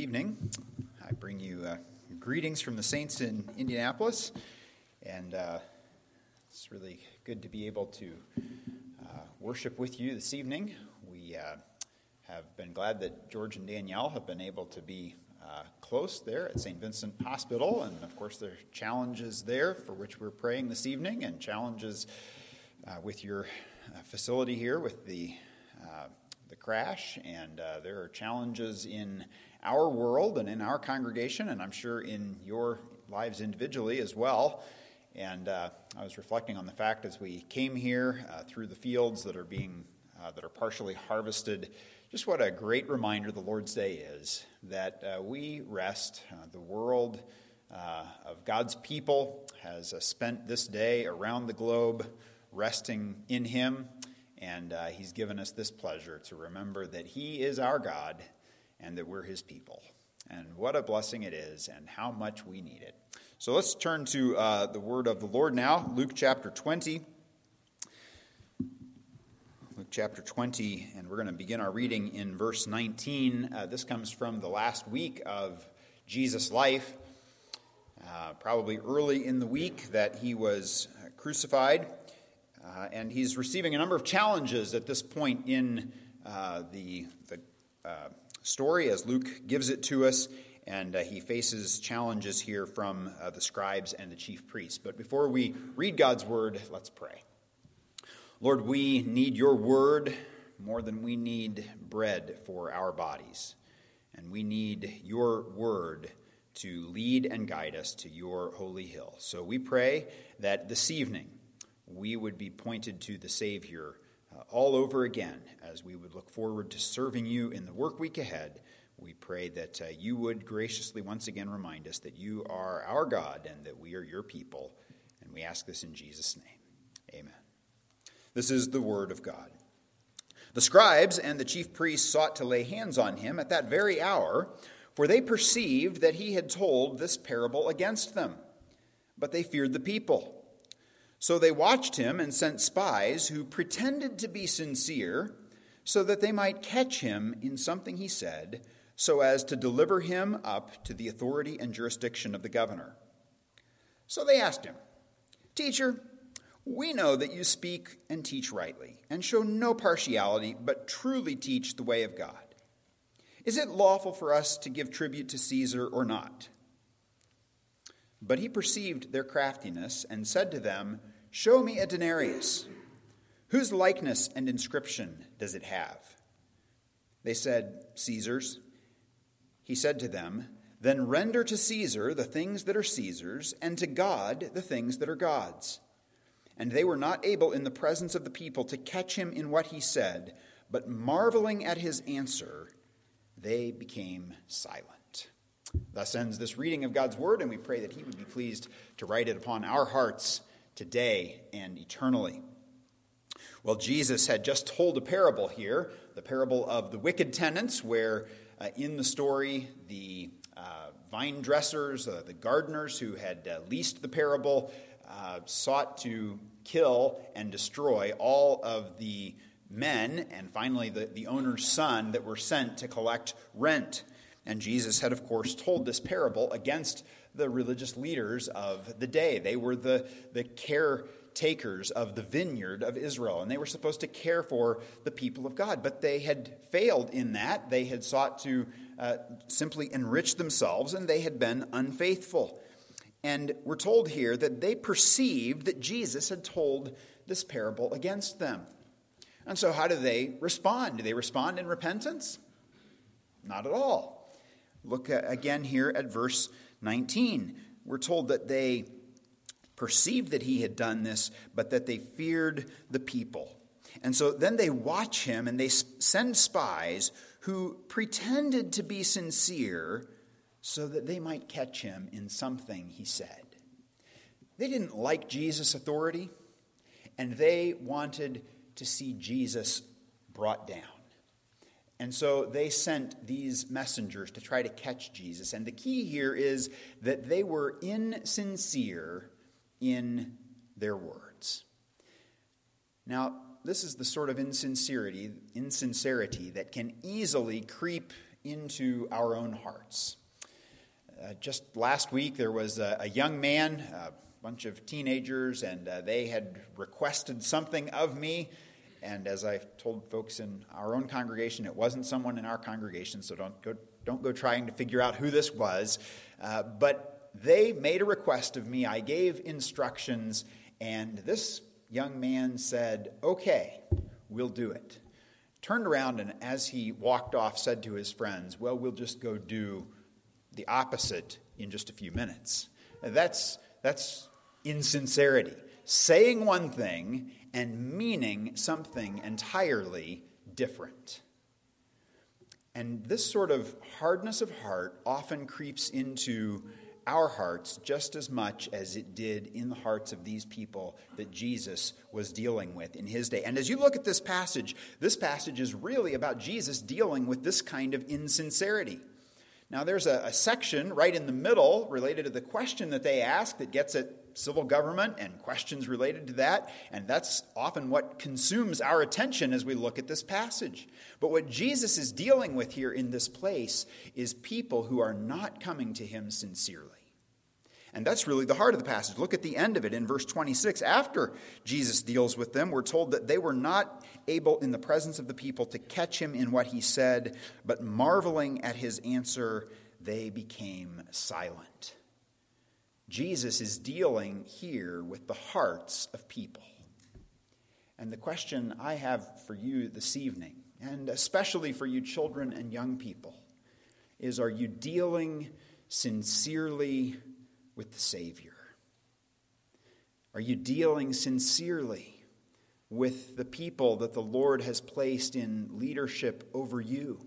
evening. I bring you greetings from the saints in Indianapolis, and it's really good to be able to worship with you this evening. We have been glad that George and Danielle have been able to be close there at St. Vincent Hospital, and of course there are challenges there for which we're praying this evening, and challenges with your facility here with the crash, and there are challenges in our world and in our congregation, and I'm sure in your lives individually as well. And I was reflecting on the fact as we came here through the fields that are partially harvested, just what a great reminder the Lord's Day is, that we rest. The world of God's people has spent this day around the globe resting in Him. And He's given us this pleasure to remember that He is our God and that we're His people. And what a blessing it is and how much we need it. So let's turn to the word of the Lord now, Luke chapter 20. Luke chapter 20, and we're going to begin our reading in verse 19. This comes from the last week of Jesus' life, probably early in the week that He was crucified. And he's receiving a number of challenges at this point in the story as Luke gives it to us. And he faces challenges here from the scribes and the chief priests. But before we read God's word, let's pray. Lord, we need your word more than we need bread for our bodies. And we need your word to lead and guide us to your holy hill. So we pray that this evening we would be pointed to the Savior all over again as we would look forward to serving you in the work week ahead. We pray that you would graciously once again remind us that you are our God and that we are your people. And we ask this in Jesus' name. Amen. This is the word of God. The scribes and the chief priests sought to lay hands on him at that very hour, for they perceived that he had told this parable against them. But they feared the people. So they watched him and sent spies who pretended to be sincere so that they might catch him in something he said, so as to deliver him up to the authority and jurisdiction of the governor. So they asked him, "Teacher, we know that you speak and teach rightly and show no partiality, but truly teach the way of God. Is it lawful for us to give tribute to Caesar or not?" But he perceived their craftiness and said to them, "Show me a denarius. Whose likeness and inscription does it have?" They said, "Caesar's." He said to them, "Then render to Caesar the things that are Caesar's, and to God the things that are God's." And they were not able in the presence of the people to catch him in what he said, but marveling at his answer, they became silent. Thus ends this reading of God's word, and we pray that he would be pleased to write it upon our hearts today and eternally. Well, Jesus had just told a parable here, the parable of the wicked tenants, where in the story the vine dressers, the gardeners who had leased the parable, sought to kill and destroy all of the men, and finally the owner's son that were sent to collect rent. And Jesus had, of course, told this parable against the religious leaders of the day. They were the caretakers of the vineyard of Israel, and they were supposed to care for the people of God. But they had failed in that. They had sought to simply enrich themselves, and they had been unfaithful. And we're told here that they perceived that Jesus had told this parable against them. And so how do they respond? Do they respond in repentance? Not at all. Look again here at verse 19. We're told that they perceived that he had done this, but that they feared the people. And so then they watch him and they send spies who pretended to be sincere so that they might catch him in something he said. They didn't like Jesus' authority, and they wanted to see Jesus brought down. And so they sent these messengers to try to catch Jesus. And the key here is that they were insincere in their words. Now, this is the sort of insincerity that can easily creep into our own hearts. Just last week, there was a young man, a bunch of teenagers, and they had requested something of me. And as I told folks in our own congregation, it wasn't someone in our congregation, so don't go trying to figure out who this was. But they made a request of me. I gave instructions, and this young man said, "Okay, we'll do it." Turned around, and as he walked off, said to his friends, "Well, we'll just go do the opposite in just a few minutes." That's insincerity. Saying one thing and meaning something entirely different. And this sort of hardness of heart often creeps into our hearts just as much as it did in the hearts of these people that Jesus was dealing with in his day. And as you look at this passage is really about Jesus dealing with this kind of insincerity. Now, there's a section right in the middle related to the question that they ask that gets at civil government and questions related to that, and that's often what consumes our attention as we look at this passage. But what Jesus is dealing with here in this place is people who are not coming to him sincerely. And that's really the heart of the passage. Look at the end of it in verse 26. After Jesus deals with them, we're told that they were not able in the presence of the people to catch him in what he said, but marveling at his answer, they became silent. Jesus is dealing here with the hearts of people. And the question I have for you this evening, and especially for you children and young people, is, are you dealing sincerely with the Savior? Are you dealing sincerely with the people that the Lord has placed in leadership over you?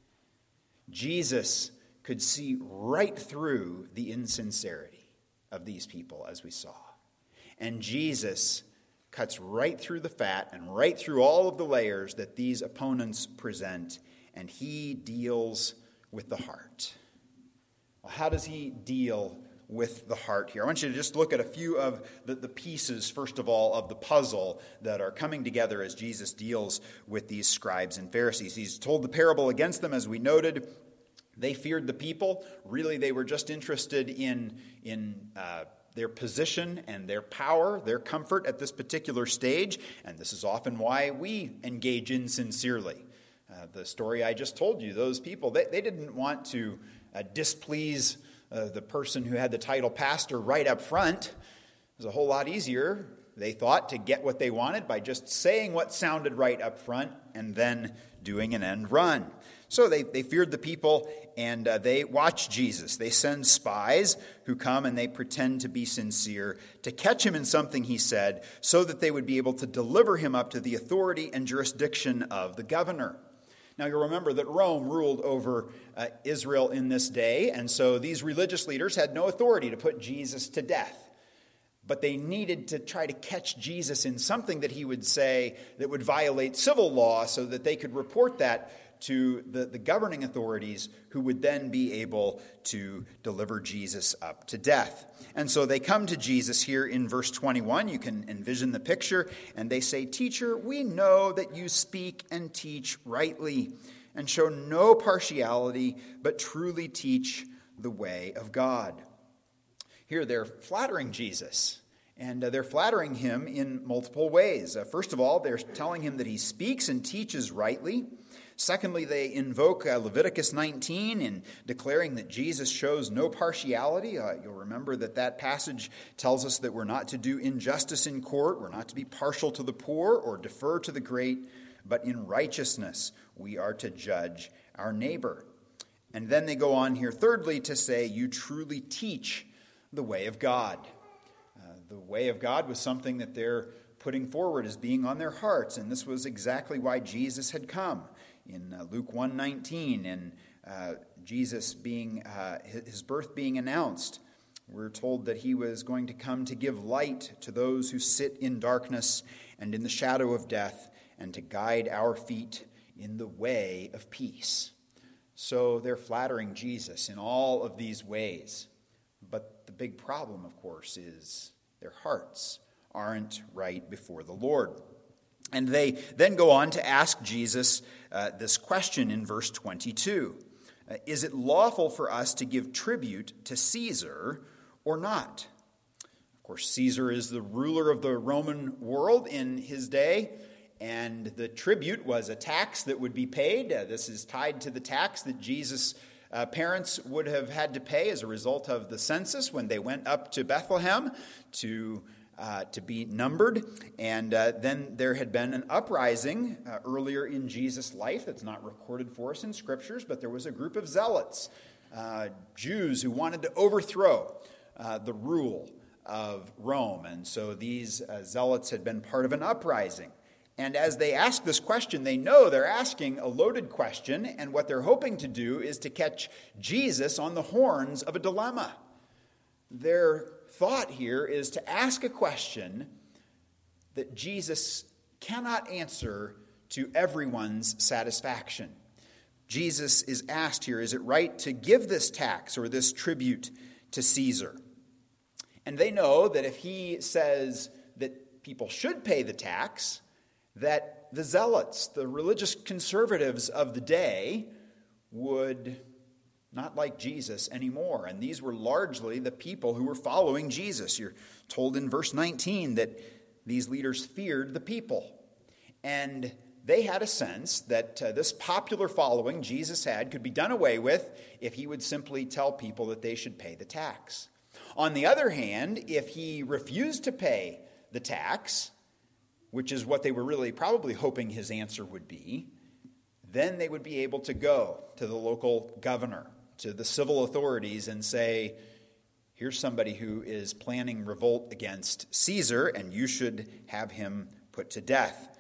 Jesus could see right through the insincerity of these people, as we saw. And Jesus cuts right through the fat and right through all of the layers that these opponents present, and he deals with the heart. Well, how does he deal with the heart here? I want you to just look at a few of the pieces, first of all, of the puzzle that are coming together as Jesus deals with these scribes and Pharisees. He's told the parable against them, as we noted. They feared the people. Really, they were just interested in their position and their power, their comfort at this particular stage. And this is often why we engage insincerely. The story I just told you, those people, they didn't want to displease the person who had the title pastor right up front. It was a whole lot easier, they thought, to get what they wanted by just saying what sounded right up front and then doing an end run. So they feared the people, and they watch Jesus. They send spies who come and they pretend to be sincere to catch him in something he said so that they would be able to deliver him up to the authority and jurisdiction of the governor. Now, you'll remember that Rome ruled over Israel in this day, and so these religious leaders had no authority to put Jesus to death. But they needed to try to catch Jesus in something that he would say that would violate civil law so that they could report that to the governing authorities, who would then be able to deliver Jesus up to death. And so they come to Jesus here in verse 21. You can envision the picture. And they say, "Teacher, we know that you speak and teach rightly and show no partiality, but truly teach the way of God." Here they're flattering Jesus. And they're flattering him in multiple ways. First of all, they're telling him that he speaks and teaches rightly. Secondly, they invoke Leviticus 19 in declaring that Jesus shows no partiality. You'll remember that passage tells us that we're not to do injustice in court. We're not to be partial to the poor or defer to the great. But in righteousness, we are to judge our neighbor. And then they go on here, thirdly, to say, you truly teach the way of God. The way of God was something that they're putting forward as being on their hearts, and this was exactly why Jesus had come. In Luke 1:19, and Jesus being his birth being announced, we're told that he was going to come to give light to those who sit in darkness and in the shadow of death, and to guide our feet in the way of peace. So they're flattering Jesus in all of these ways. But the big problem, of course, is their hearts aren't right before the Lord. And they then go on to ask Jesus this question in verse 22. Is it lawful for us to give tribute to Caesar or not? Of course, Caesar is the ruler of the Roman world in his day, and the tribute was a tax that would be paid. This is tied to the tax that Jesus' parents would have had to pay as a result of the census when they went up to Bethlehem to be numbered. And then there had been an uprising earlier in Jesus' life that's not recorded for us in Scriptures, but there was a group of zealots, Jews who wanted to overthrow the rule of Rome. And so these zealots had been part of an uprising. And as they ask this question, they know they're asking a loaded question, and what they're hoping to do is to catch Jesus on the horns of a dilemma. Their thought here is to ask a question that Jesus cannot answer to everyone's satisfaction. Jesus is asked here, is it right to give this tax or this tribute to Caesar? And they know that if he says that people should pay the tax, that the zealots, the religious conservatives of the day, would not like Jesus anymore. And these were largely the people who were following Jesus. You're told in verse 19 that these leaders feared the people. And they had a sense that this popular following Jesus had could be done away with if he would simply tell people that they should pay the tax. On the other hand, if he refused to pay the tax, which is what they were really probably hoping his answer would be, then they would be able to go to the local governor, to the civil authorities, and say, here's somebody who is planning revolt against Caesar, and you should have him put to death.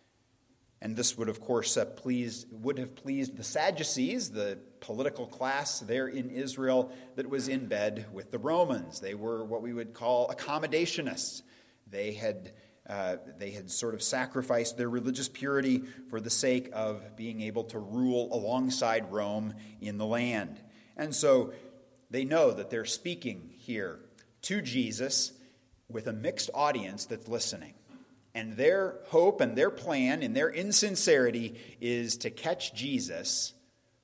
And this would, of course, have pleased the Sadducees, the political class there in Israel that was in bed with the Romans. They were what we would call accommodationists. They had sort of sacrificed their religious purity for the sake of being able to rule alongside Rome in the land. And so they know that they're speaking here to Jesus with a mixed audience that's listening. And their hope and their plan and their insincerity is to catch Jesus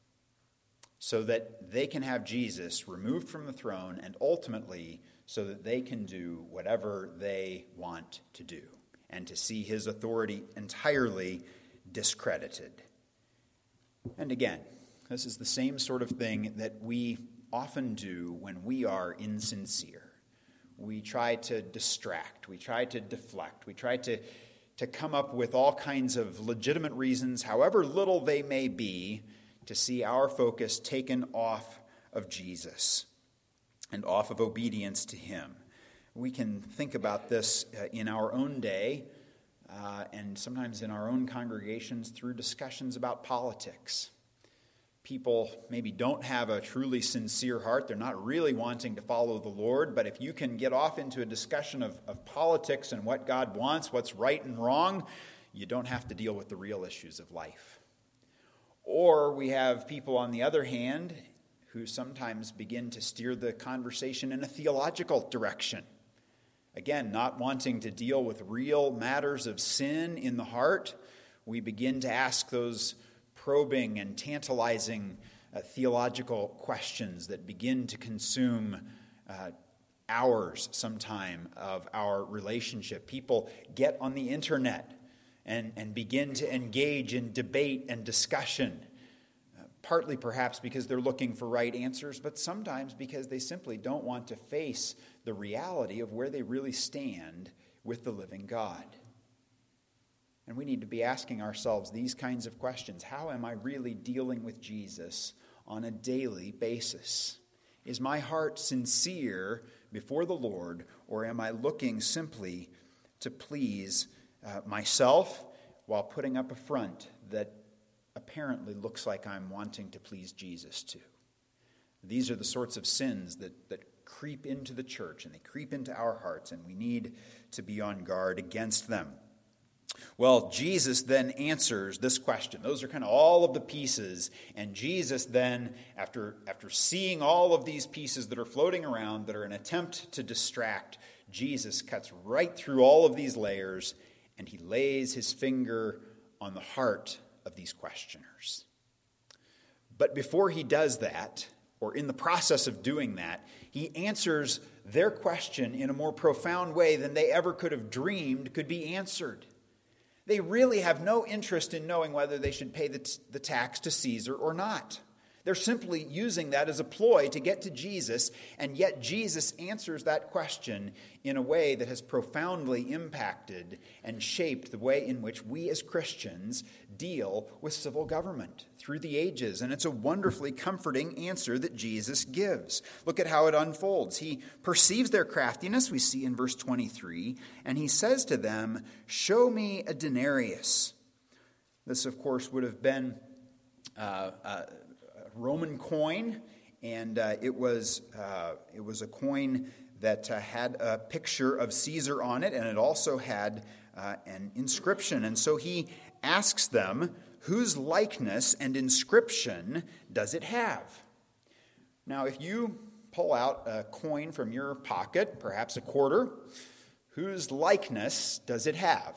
so that they can have Jesus removed from the throne, and ultimately so that they can do whatever they want to do and to see his authority entirely discredited. And again, this is the same sort of thing that we often do when we are insincere. We try to distract, we try to deflect, we try to come up with all kinds of legitimate reasons, however little they may be, to see our focus taken off of Jesus and off of obedience to him. We can think about this in our own day and sometimes in our own congregations through discussions about politics. People maybe don't have a truly sincere heart. They're not really wanting to follow the Lord. But if you can get off into a discussion of politics and what God wants, what's right and wrong, you don't have to deal with the real issues of life. Or we have people, on the other hand, who sometimes begin to steer the conversation in a theological direction. Again, not wanting to deal with real matters of sin in the heart, we begin to ask those probing and tantalizing theological questions that begin to consume hours sometime of our relationship. People get on the internet and begin to engage in debate and discussion, partly perhaps because they're looking for right answers, but sometimes because they simply don't want to face the reality of where they really stand with the living God. And we need to be asking ourselves these kinds of questions. How am I really dealing with Jesus on a daily basis? Is my heart sincere before the Lord, or am I looking simply to please myself while putting up a front that apparently looks like I'm wanting to please Jesus too? These are the sorts of sins that creep into the church, and they creep into our hearts, and we need to be on guard against them. Well, Jesus then answers this question. Those are kind of all of the pieces. And Jesus then, after seeing all of these pieces that are floating around that are an attempt to distract, Jesus cuts right through all of these layers, and he lays his finger on the heart of these questioners. But before he does that, or in the process of doing that, he answers their question in a more profound way than they ever could have dreamed could be answered. They really have no interest in knowing whether they should pay the tax to Caesar or not. They're simply using that as a ploy to get to Jesus, and yet Jesus answers that question in a way that has profoundly impacted and shaped the way in which we as Christians deal with civil government through the ages. And it's a wonderfully comforting answer that Jesus gives. Look at how it unfolds. He perceives their craftiness, we see in verse 23, and he says to them, "Show me a denarius." This, of course, would have been Roman coin, and it was a coin that had a picture of Caesar on it, and it also had an inscription. And so he asks them, whose likeness and inscription does it have? Now, if you pull out a coin from your pocket, perhaps a quarter, whose likeness does it have?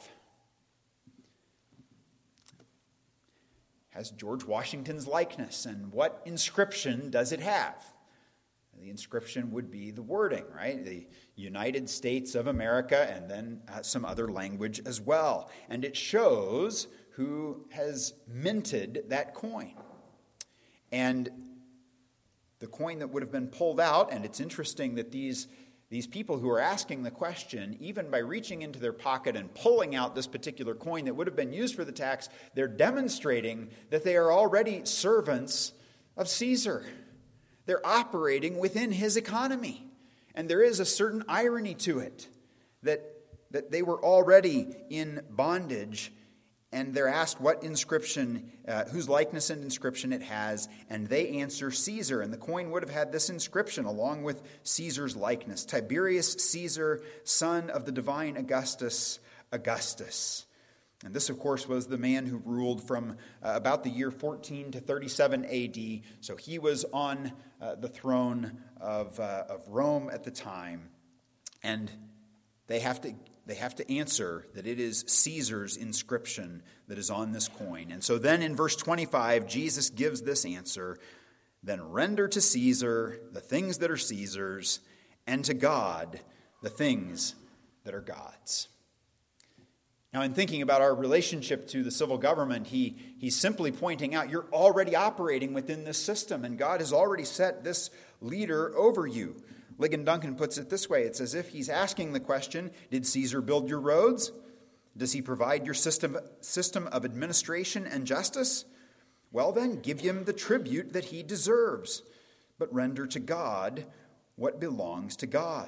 Has George Washington's likeness. And what inscription does it have? The inscription would be the wording, right? The United States of America, and then some other language as well. And it shows who has minted that coin. And the coin that would have been pulled out, and it's interesting that these people who are asking the question, even by reaching into their pocket and pulling out this particular coin that would have been used for the tax, they're demonstrating that they are already servants of Caesar. They're operating within his economy. And there is a certain irony to it, that they were already in bondage, and they're asked what inscription, whose likeness and inscription it has, and they answer Caesar. And the coin would have had this inscription along with Caesar's likeness: Tiberius Caesar, son of the divine Augustus, Augustus. And this, of course, was the man who ruled from about the year 14 to 37 AD. So he was on the throne of Rome at the time. And they have to answer that it is Caesar's inscription that is on this coin. And so then in verse 25, Jesus gives this answer: "Then render to Caesar the things that are Caesar's, and to God the things that are God's." Now, in thinking about our relationship to the civil government, he's simply pointing out you're already operating within this system, and God has already set this leader over you. Ligon Duncan puts it this way: it's as if he's asking the question, did Caesar build your roads? Does he provide your system of administration and justice? Well then, give him the tribute that he deserves, but render to God what belongs to God.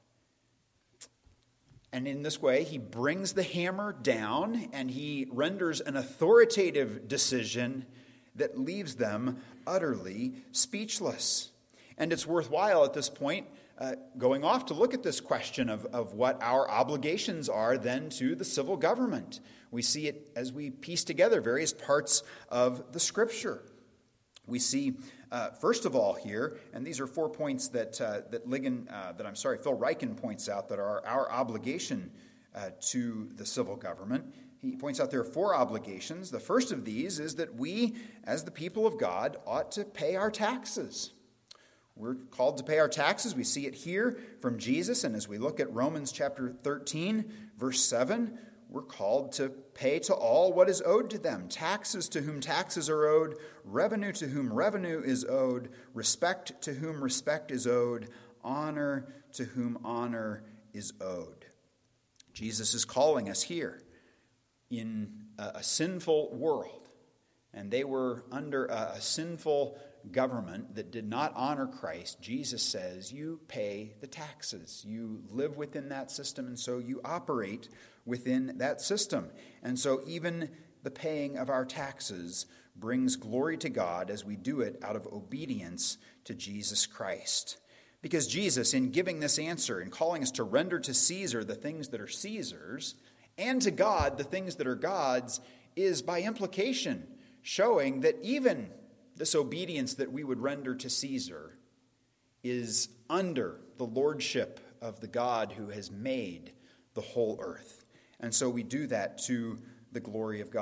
And in this way, he brings the hammer down and he renders an authoritative decision that leaves them utterly speechless. And it's worthwhile at this point going off to look at this question of what our obligations are then to the civil government. We see it as we piece together various parts of the Scripture. We see, first of all here, and these are 4 points that Phil Ryken points out that are our obligation to the civil government. He points out there are 4 obligations. The first of these is that we, as the people of God, ought to pay our taxes. We're called to pay our taxes. We see it here from Jesus, and as we look at Romans chapter 13, verse 7, we're called to pay to all what is owed to them. Taxes to whom taxes are owed, revenue to whom revenue is owed, respect to whom respect is owed, honor to whom honor is owed. Jesus is calling us here in a sinful world, and they were under a sinful government that did not honor Christ. Jesus says, you pay the taxes. You live within that system, and so you operate within that system. And so even the paying of our taxes brings glory to God as we do it out of obedience to Jesus Christ. Because Jesus, in giving this answer and calling us to render to Caesar the things that are Caesar's, and to God the things that are God's, is by implication showing that even this obedience that we would render to Caesar is under the lordship of the God who has made the whole earth. And so we do that to the glory of God.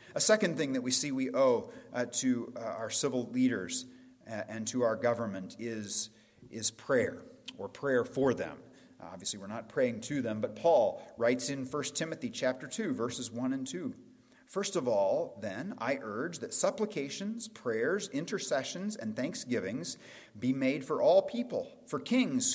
A second thing that we see we owe to our civil leaders and to our government is prayer, or prayer for them. Obviously, we're not praying to them, but Paul writes in 1 Timothy chapter 2, verses 1 and 2. First of all, then, I urge that supplications, prayers, intercessions, and thanksgivings be made for all people, for kings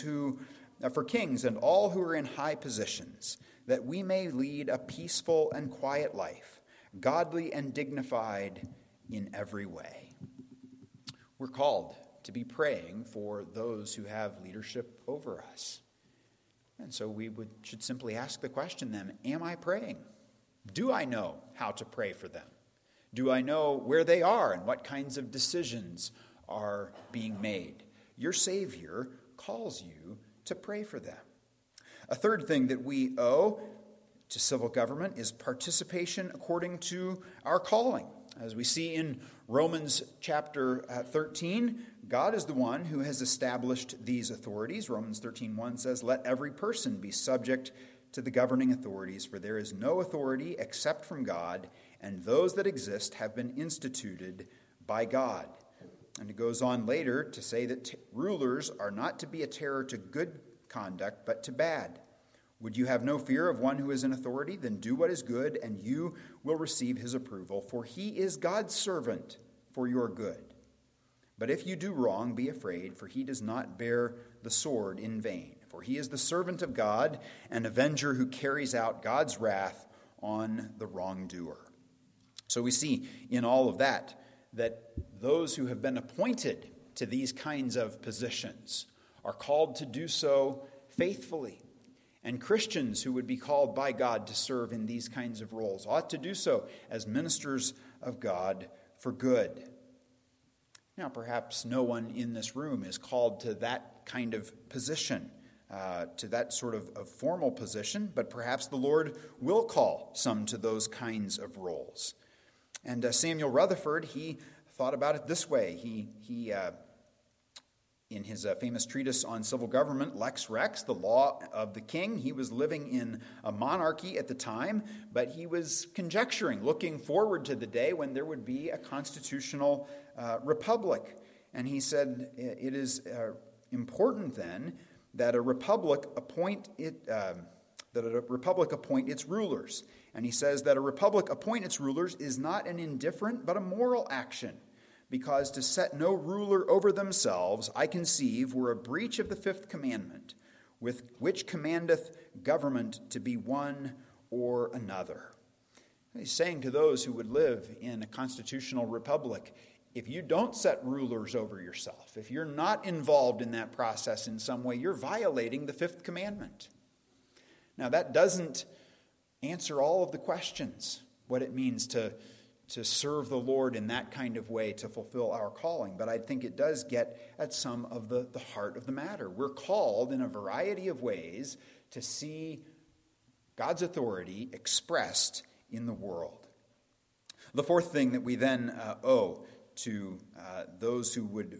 and all who are in high positions, that we may lead a peaceful and quiet life, godly and dignified in every way. We're called to be praying for those who have leadership over us. And so we should simply ask the question then, am I praying? Do I know how to pray for them? Do I know where they are and what kinds of decisions are being made? Your Savior calls you to pray for them. A third thing that we owe to civil government is participation according to our calling. As we see in Romans chapter 13, God is the one who has established these authorities. Romans 13:1 says, "Let every person be subject to the governing authorities, for there is no authority except from God, and those that exist have been instituted by God." And it goes on later to say that rulers are not to be a terror to good conduct, but to bad. Would you have no fear of one who is in authority? Then do what is good, and you will receive his approval, for he is God's servant for your good. But if you do wrong, be afraid, for he does not bear the sword in vain. For he is the servant of God, an avenger who carries out God's wrath on the wrongdoer. So we see in all of that those who have been appointed to these kinds of positions are called to do so faithfully. And Christians who would be called by God to serve in these kinds of roles ought to do so as ministers of God for good. Now, perhaps no one in this room is called to that kind of position, to that sort of formal position, but perhaps the Lord will call some to those kinds of roles. And Samuel Rutherford, he thought about it this way. He in his famous treatise on civil government, Lex Rex, the law of the king, he was living in a monarchy at the time, but he was conjecturing, looking forward to the day when there would be a constitutional republic. And he said it is important then that a republic appoint its rulers. And he says that a republic appoint its rulers is not an indifferent but a moral action, because to set no ruler over themselves, I conceive, were a breach of the fifth commandment, with which commandeth government to be one or another. He's saying to those who would live in a constitutional republic, if you don't set rulers over yourself, if you're not involved in that process in some way, you're violating the fifth commandment. Now, that doesn't answer all of the questions, what it means to serve the Lord in that kind of way, to fulfill our calling. But I think it does get at some of the heart of the matter. We're called in a variety of ways to see God's authority expressed in the world. The fourth thing that we then owe to those who would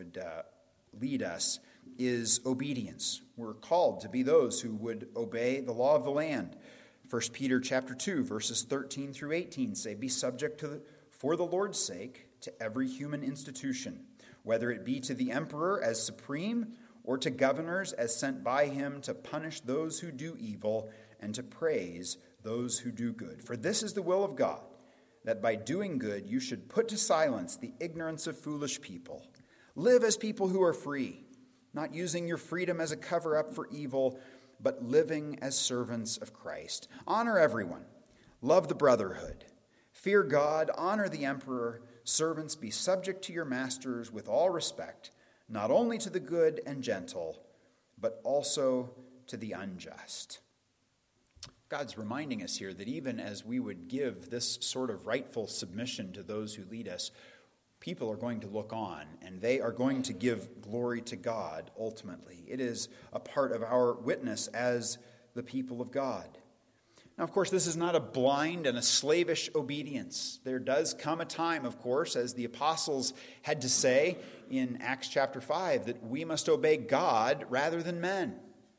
lead us is obedience. We're called to be those who would obey the law of the land. 1 Peter chapter 2, verses 13 through 18 say, "Be subject for the Lord's sake to every human institution, whether it be to the emperor as supreme, or to governors as sent by him to punish those who do evil and to praise those who do good. For this is the will of God, that by doing good you should put to silence the ignorance of foolish people. Live as people who are free, not using your freedom as a cover-up for evil, but living as servants of Christ. Honor everyone. Love the brotherhood. Fear God. Honor the emperor. Servants, be subject to your masters with all respect, not only to the good and gentle, but also to the unjust." God's reminding us here that even as we would give this sort of rightful submission to those who lead us, people are going to look on, and they are going to give glory to God ultimately. It is a part of our witness as the people of God. Now, of course, this is not a blind and a slavish obedience. There does come a time, of course, as the apostles had to say in Acts chapter 5, that we must obey God rather than men.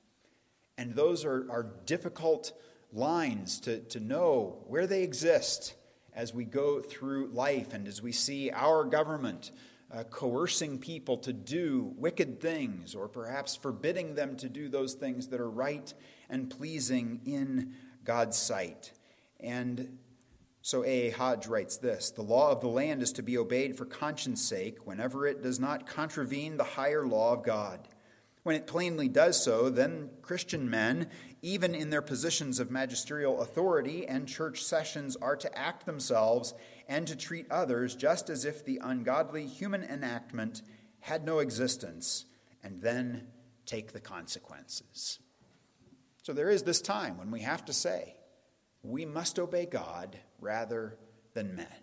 And those are difficult lines to know where they exist as we go through life and as we see our government coercing people to do wicked things, or perhaps forbidding them to do those things that are right and pleasing in God's sight. And so A.A. Hodge writes this: "The law of the land is to be obeyed for conscience sake whenever it does not contravene the higher law of God. When it plainly does so, then Christian men, even in their positions of magisterial authority and church sessions, are to act themselves and to treat others just as if the ungodly human enactment had no existence, and then take the consequences." So there is this time when we have to say, we must obey God rather than men.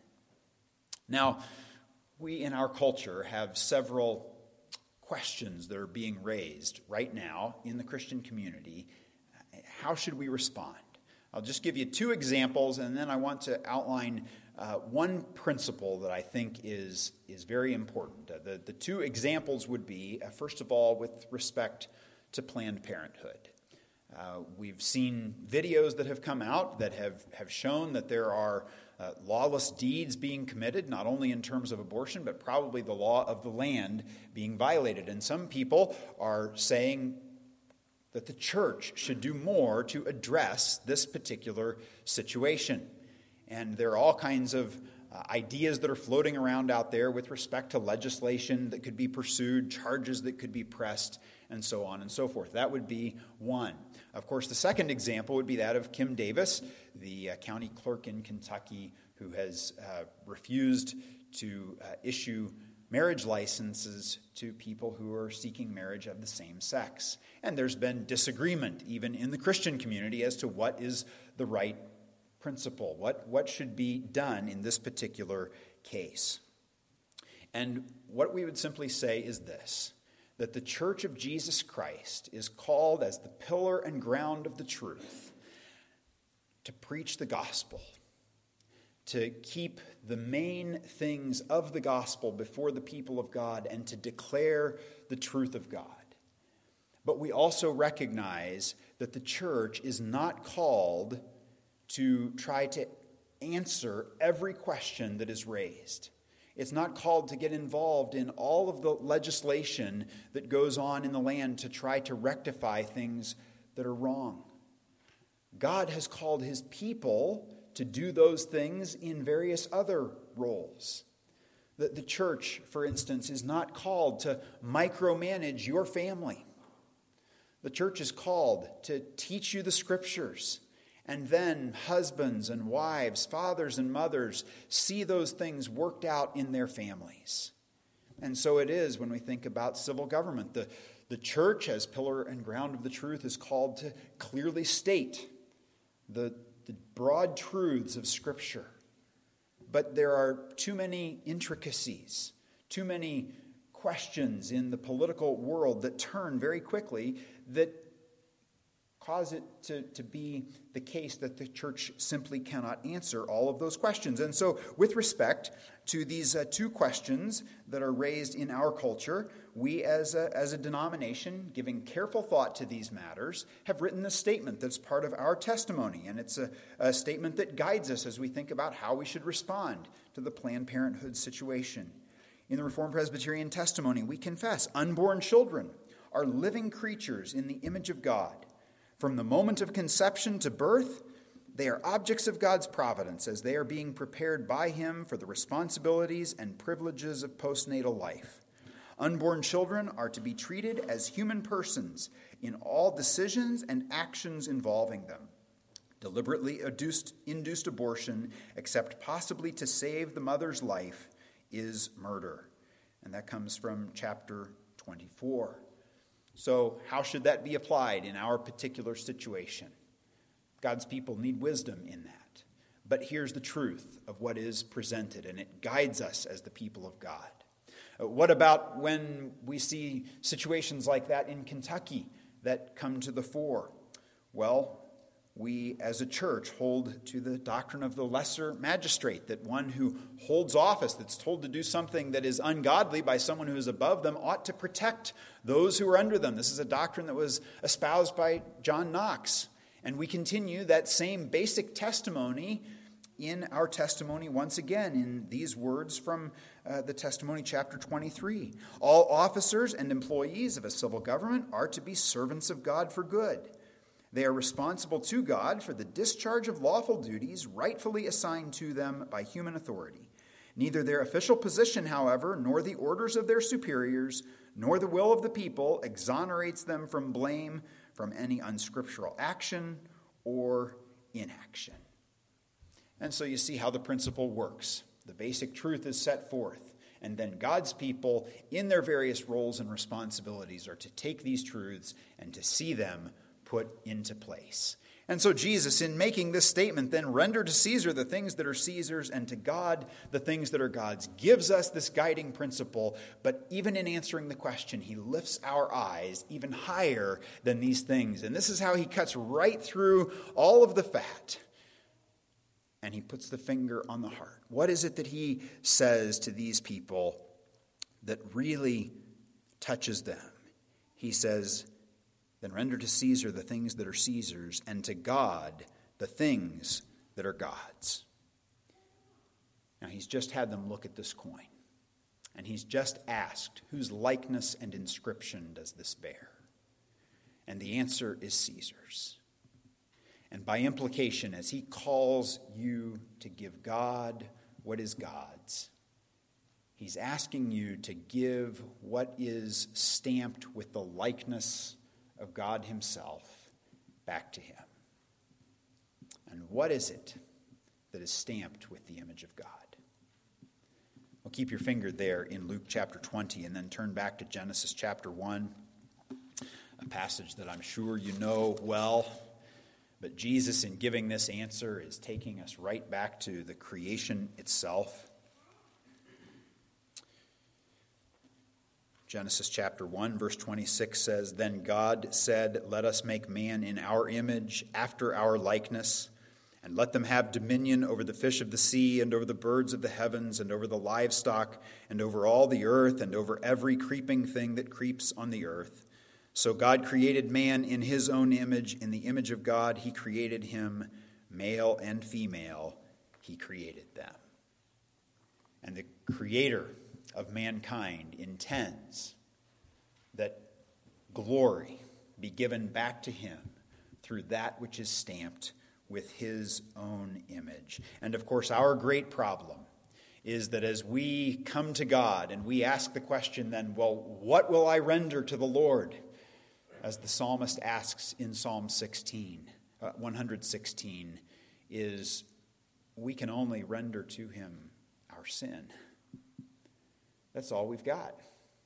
Now, we in our culture have several questions that are being raised right now in the Christian community. How should we respond? I'll just give you two examples, and then I want to outline one principle that I think is very important. The two examples would be, first of all, with respect to Planned Parenthood. We've seen videos that have come out that have shown that there are lawless deeds being committed, not only in terms of abortion, but probably the law of the land being violated. And some people are saying that the church should do more to address this particular situation. And there are all kinds of ideas that are floating around out there with respect to legislation that could be pursued, charges that could be pressed, and so on and so forth. That would be one. Of course, the second example would be that of Kim Davis, the county clerk in Kentucky, who has refused to issue marriage licenses to people who are seeking marriage of the same sex. And there's been disagreement, even in the Christian community, as to what is the right principle, what should be done in this particular case. And what we would simply say is this: that the Church of Jesus Christ is called, as the pillar and ground of the truth, to preach the gospel, to keep the main things of the gospel before the people of God, and to declare the truth of God. But we also recognize that the church is not called to try to answer every question that is raised. It's not called to get involved in all of the legislation that goes on in the land to try to rectify things that are wrong. God has called his people to do those things in various other roles. The church, for instance, is not called to micromanage your family. The church is called to teach you the scriptures. And then husbands and wives, fathers and mothers, see those things worked out in their families. And so it is when we think about civil government. The church, as pillar and ground of the truth, is called to clearly state the broad truths of Scripture. But there are too many intricacies, too many questions in the political world that turn very quickly that cause it to be the case that the church simply cannot answer all of those questions. And so with respect to these two questions that are raised in our culture, we as a denomination, giving careful thought to these matters, have written a statement that's part of our testimony. And it's a statement that guides us as we think about how we should respond to the Planned Parenthood situation. In the Reformed Presbyterian testimony, we confess unborn children are living creatures in the image of God. From the moment of conception to birth, they are objects of God's providence as they are being prepared by him for the responsibilities and privileges of postnatal life. Unborn children are to be treated as human persons in all decisions and actions involving them. Deliberately induced abortion, except possibly to save the mother's life, is murder. And that comes from chapter 24. So how should that be applied in our particular situation? God's people need wisdom in that. But here's the truth of what is presented, and it guides us as the people of God. What about when we see situations like that in Kentucky that come to the fore? Well, we as a church hold to the doctrine of the lesser magistrate, that one who holds office, that's told to do something that is ungodly by someone who is above them, ought to protect those who are under them. This is a doctrine that was espoused by John Knox. And we continue that same basic testimony in our testimony once again in these words from the testimony, chapter 23. All officers and employees of a civil government are to be servants of God for good. They are responsible to God for the discharge of lawful duties rightfully assigned to them by human authority. Neither their official position, however, nor the orders of their superiors, nor the will of the people exonerates them from blame from any unscriptural action or inaction. And so you see how the principle works. The basic truth is set forth, and then God's people, in their various roles and responsibilities, are to take these truths and to see them put into place. And so Jesus, in making this statement, then render to Caesar the things that are Caesar's and to God the things that are God's, gives us this guiding principle. But even in answering the question, he lifts our eyes even higher than these things. And this is how he cuts right through all of the fat. And he puts the finger on the heart. What is it that he says to these people that really touches them? He says, then render to Caesar the things that are Caesar's, and to God the things that are God's. Now, he's just had them look at this coin, and he's just asked, whose likeness and inscription does this bear? And the answer is Caesar's. And by implication, as he calls you to give God what is God's, he's asking you to give what is stamped with the likeness of God himself back to him. And what is it that is stamped with the image of God? Well, keep your finger there in Luke chapter 20 and then turn back to Genesis chapter 1, a passage that I'm sure you know well. But Jesus, in giving this answer, is taking us right back to the creation itself. Genesis chapter 1, verse 26 says, Then God said, Let us make man in our image, after our likeness, and let them have dominion over the fish of the sea, and over the birds of the heavens, and over the livestock, and over all the earth, and over every creeping thing that creeps on the earth. So God created man in his own image. In the image of God he created him, male and female, he created them. And the Creator of mankind intends that glory be given back to him through that which is stamped with his own image. And of course, our great problem is that as we come to God and we ask the question then, well, what will I render to the Lord? As the psalmist asks in Psalm 116, is we can only render to him our sin. That's all we've got.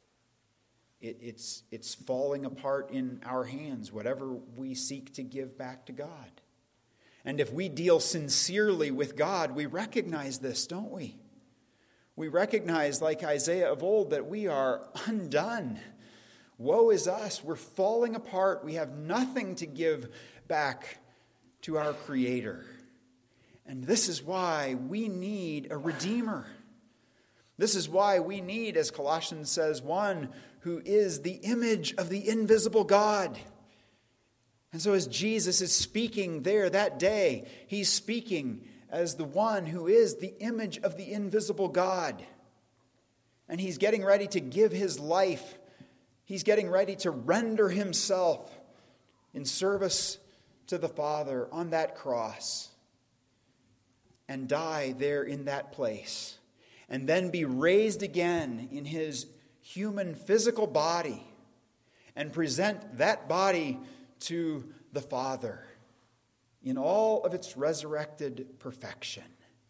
It's falling apart in our hands, whatever we seek to give back to God. And if we deal sincerely with God, we recognize this, don't we? We recognize, like Isaiah of old, that we are undone. Woe is us. We're falling apart. We have nothing to give back to our Creator. And this is why we need a Redeemer. This is why we need, as Colossians says, one who is the image of the invisible God. And so as Jesus is speaking there that day, he's speaking as the one who is the image of the invisible God. And he's getting ready to give his life. He's getting ready to render himself in service to the Father on that cross and die there in that place. And then be raised again in his human physical body and present that body to the Father in all of its resurrected perfection.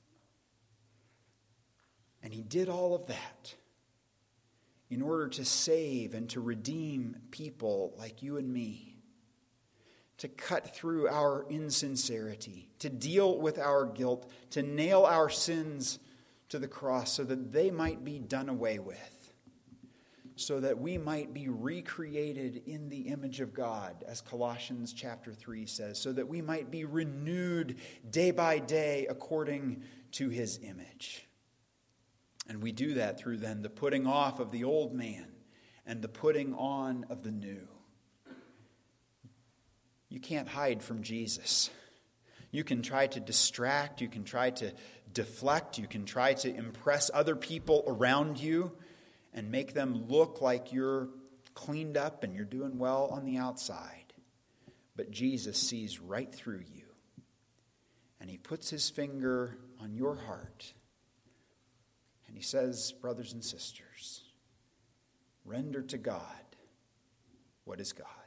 And he did all of that in order to save and to redeem people like you and me, to cut through our insincerity, to deal with our guilt, to nail our sins to the cross so that they might be done away with, so that we might be recreated in the image of God, as Colossians chapter 3 says, so that we might be renewed day by day according to his image. And we do that through then the putting off of the old man and the putting on of the new. You can't hide from Jesus. You can try to distract. You can try to deflect. You can try to impress other people around you and make them look like you're cleaned up and you're doing well on the outside. But Jesus sees right through you. And he puts his finger on your heart. And he says, brothers and sisters, render to God what is God.